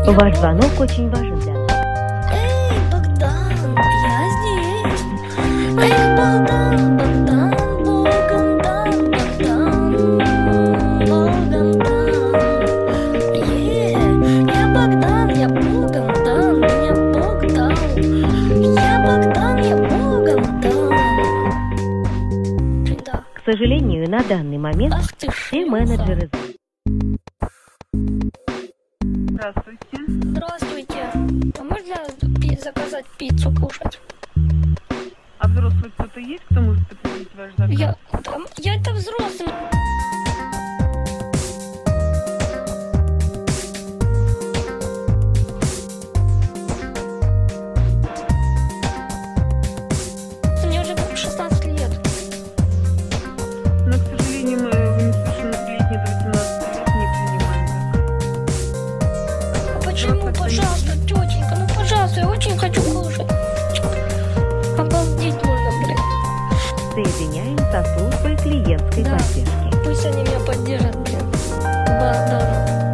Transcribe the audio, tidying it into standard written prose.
Ваш звонок очень важен для нас. Эй, Богдан, я здесь. Эх, Богдан, Богдан, Богдан, Богдан, Богдан. Я Богдан, я Богдан, меня Бог дал. Я Богдан, я Богдан дал. Да. К сожалению, на данный момент Ах ты все шлюха. менеджеры... Здравствуйте. Здравствуйте. А можно заказать пиццу кушать? А взрослый кто-то есть, кто может подтвердить ваш заказ? Я это взрослый. Мне уже 16 лет. Но, к сожалению, мы несовершеннолетние до 18 лет не принимаем заказ. А почему, пожалуйста, тетенька, ну пожалуйста, я очень хочу кушать. Обалдеть можно, блин. Соединяем со службой клиентской Да. поддержки. Пусть они меня поддержат, блин. Да.